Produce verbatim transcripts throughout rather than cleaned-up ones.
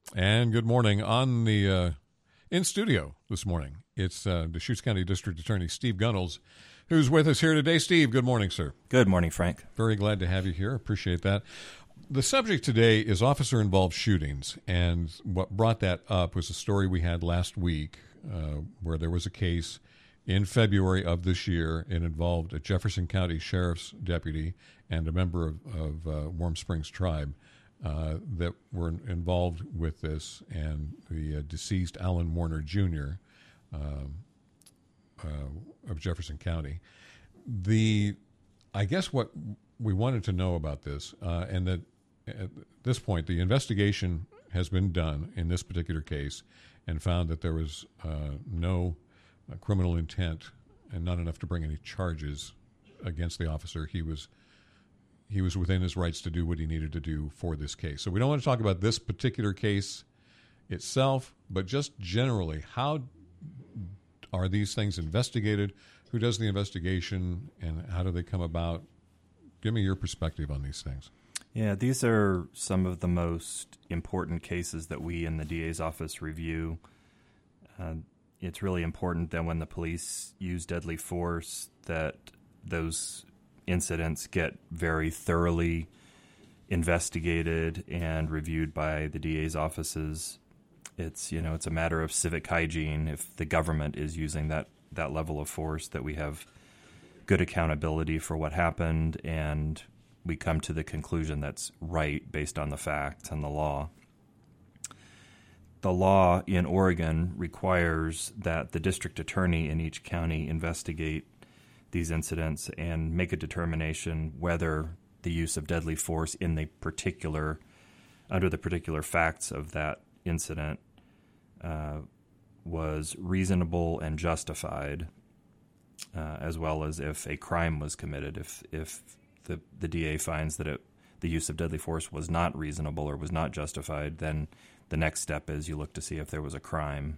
And good morning. On the uh, in studio this morning, it's uh, Deschutes County District Attorney Steve Gunnels, who's with us here today. Steve, good morning, sir. Good morning, Frank. Very glad to have you here. Appreciate that. The subject today is officer-involved shootings, and what brought that up was a story we had last week uh, where there was a case in February of this year. It involved a Jefferson County Sheriff's deputy and a member of, of uh, Warm Springs Tribe uh, that were involved with this, and the uh, deceased Alan Warner Junior Um, uh, of Jefferson County. The, I guess what we wanted to know about this, uh, and that at this point, the investigation has been done in this particular case and found that there was uh, no uh, criminal intent and not enough to bring any charges against the officer. He was he was within his rights to do what he needed to do for this case. So we don't want to talk about this particular case itself, but just generally, how are these things investigated? Who does the investigation, and how do they come about? Give me your perspective on these things. Yeah, these are some of the most important cases that we in the D A's office review. Uh, it's really important that when the police use deadly force, that those incidents get very thoroughly investigated and reviewed by the D A's offices. It's, you know, it's a matter of civic hygiene. If the government is using that, that level of force, that we have good accountability for what happened, and we come to the conclusion that's right based on the facts and the law. The law in Oregon requires that the district attorney in each county investigate these incidents and make a determination whether the use of deadly force in the particular, under the particular facts of that incident uh, was reasonable and justified, uh, as well as if a crime was committed. If if the, the D A finds that it, the use of deadly force was not reasonable or was not justified, then the next step is you look to see if there was a crime.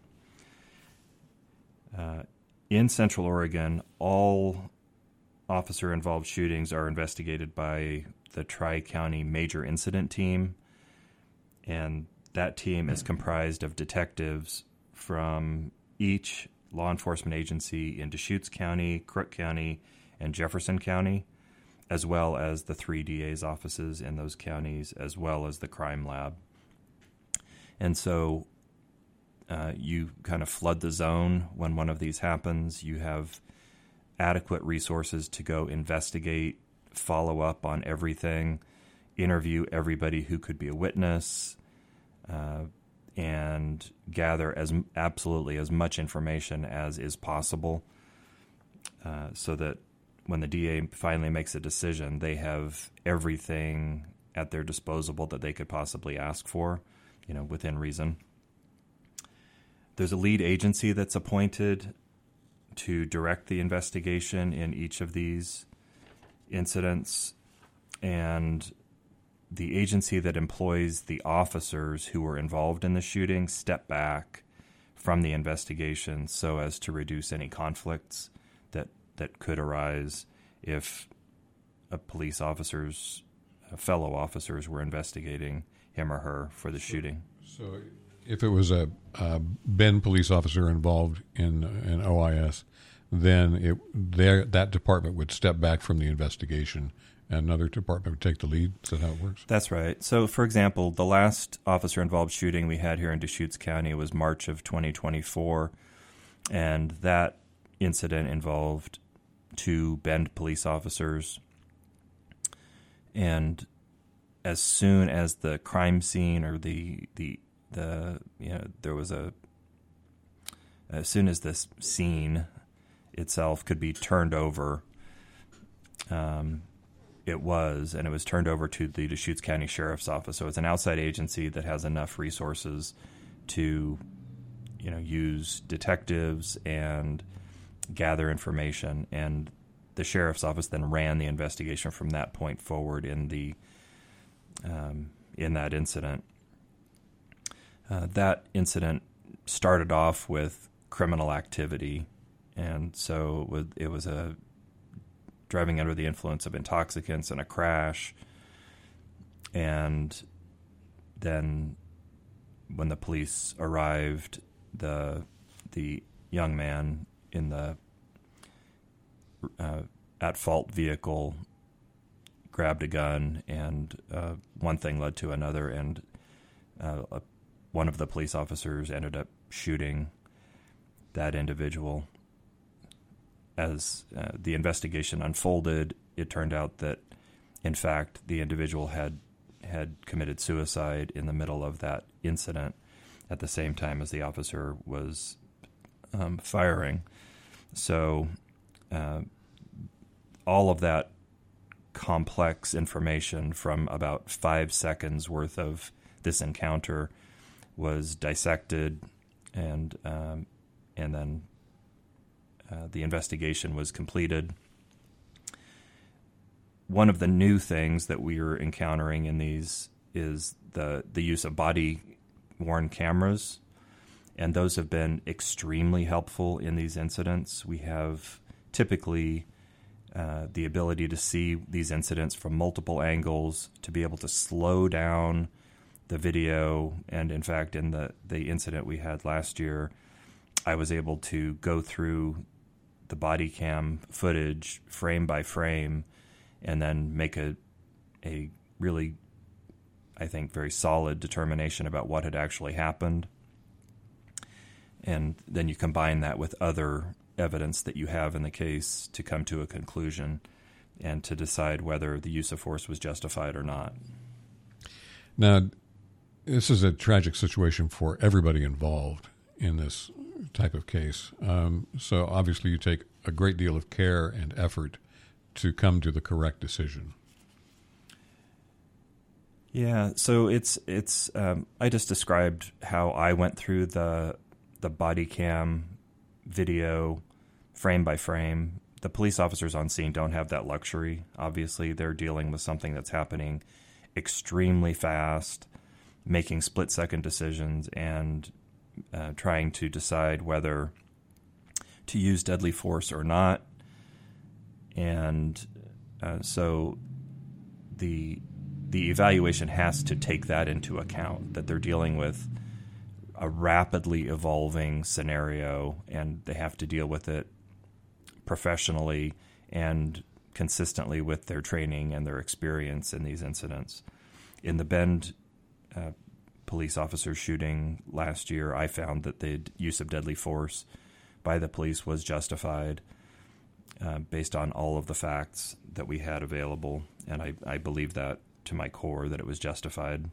Uh, in Central Oregon, all officer-involved shootings are investigated by the Tri-County Major Incident Team, and that team is comprised of detectives from each law enforcement agency in Deschutes County, Crook County, and Jefferson County, as well as the three D A's offices in those counties, as well as the crime lab. And so uh, you kind of flood the zone when one of these happens. You have adequate resources to go investigate, follow up on everything, interview everybody who could be a witness, uh, and gather as absolutely as much information as is possible, uh, so that when the D A finally makes a decision, they have everything at their disposal that they could possibly ask for, you know, within reason. There's a lead agency that's appointed to direct the investigation in each of these incidents, and the agency that employs the officers who were involved in the shooting step back from the investigation so as to reduce any conflicts that, that could arise if a police officer's uh, fellow officers were investigating him or her for the so, shooting. So if it was a, a Ben police officer involved in an O I S, then it there that department would step back from the investigation and another department would take the lead. Is that how it works? That's right. So, for example, the last officer-involved shooting we had here in Deschutes County was March of twenty twenty-four, and that incident involved two Bend police officers. And as soon as the crime scene or the the the you know there was a as soon as this scene itself could be turned over, um, it was, and it was turned over to the Deschutes County Sheriff's Office. So it's an outside agency that has enough resources to, you know, use detectives and gather information. And the Sheriff's Office then ran the investigation from that point forward in the um, in that incident. Uh, that incident started off with criminal activity, and so it was, it was a driving under the influence of intoxicants and a crash. And then when the police arrived, the the young man in the uh, at-fault vehicle grabbed a gun, and uh, one thing led to another, and uh, a, one of the police officers ended up shooting that individual. As uh, the investigation unfolded, it turned out that, in fact, the individual had had committed suicide in the middle of that incident at the same time as the officer was um, firing. So uh, all of that complex information from about five seconds worth of this encounter was dissected, and um, and then uh, the investigation was completed. One of the new things that we are encountering in these is the the use of body-worn cameras, and those have been extremely helpful in these incidents. We have typically uh, the ability to see these incidents from multiple angles, to be able to slow down the video, and in fact, in the, the incident we had last year, I was able to go through the body cam footage frame by frame and then make a a really, I think, very solid determination about what had actually happened. And then you combine that with other evidence that you have in the case to come to a conclusion and to decide whether the use of force was justified or not. Now, this is a tragic situation for everybody involved in this type of case. Um, so obviously you take a great deal of care and effort to come to the correct decision. Yeah, so it's it's. Um, I just described how I went through the the body cam video frame by frame. The police officers on scene don't have that luxury. Obviously, they're dealing with something that's happening extremely fast, making split second decisions, and uh, trying to decide whether to use deadly force or not. And uh, so the the evaluation has to take that into account, that they're dealing with a rapidly evolving scenario, and they have to deal with it professionally and consistently with their training and their experience in these incidents. In the Bend uh, police officer shooting last year, I found that the use of deadly force by the police was justified uh, based on all of the facts that we had available, and I, I believe that to my core, that it was justified.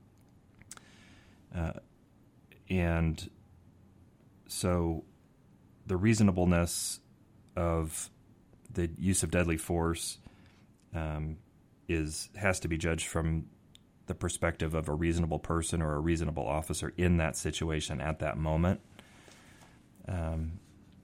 Uh, and so the reasonableness of the use of deadly force um, is has to be judged from the perspective of a reasonable person or a reasonable officer in that situation at that moment. Um,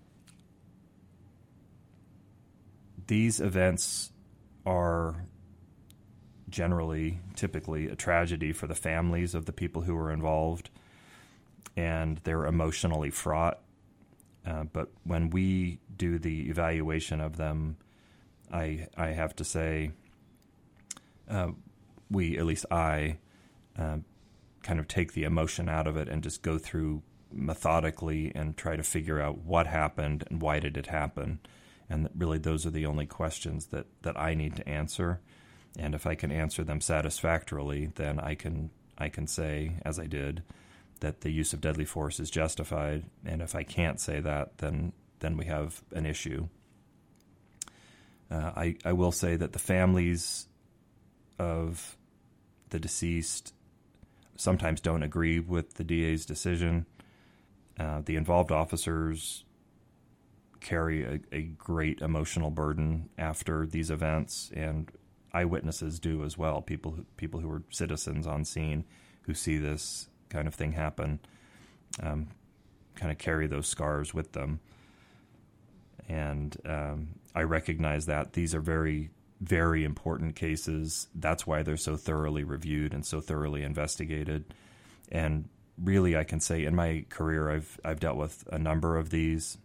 these events are generally, typically, a tragedy for the families of the people who were involved, and they're emotionally fraught. Uh, but when we do the evaluation of them, I I have to say, uh, we, at least I, uh, kind of take the emotion out of it and just go through methodically and try to figure out what happened and why did it happen. And really those are the only questions that, that I need to answer. And if I can answer them satisfactorily, then I can I can say, as I did, that the use of deadly force is justified. And if I can't say that, then then we have an issue. Uh, I, I will say that the families of the deceased sometimes don't agree with the D A's decision. Uh, the involved officers carry a, a great emotional burden after these events, and eyewitnesses do as well. People who, people who are citizens on scene who see this kind of thing happen um, kind of carry those scars with them. And um, I recognize that these are very, very important cases. That's why they're so thoroughly reviewed and so thoroughly investigated. And really, I can say in my career, I've I've dealt with a number of these,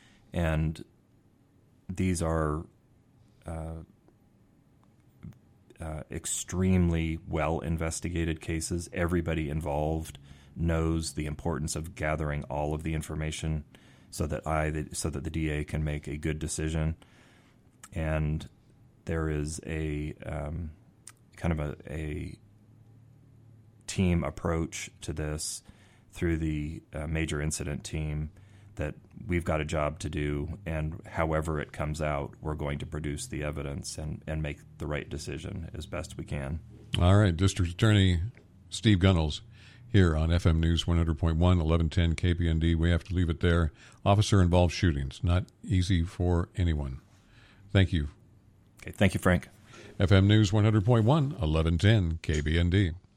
and these are uh, uh, extremely well investigated cases. Everybody involved knows the importance of gathering all of the information so that I, so that the D A can make a good decision. And there is a um, kind of a, a team approach to this through the uh, major incident team that we've got a job to do, and however it comes out, we're going to produce the evidence and, and make the right decision as best we can. All right. District Attorney Steve Gunnels here on F M News one hundred point one, eleven ten K P N D. We have to leave it there. Officer-involved shootings, not easy for anyone. Thank you. Okay. Thank you, Frank. F M News one hundred point one, eleven ten K B N D.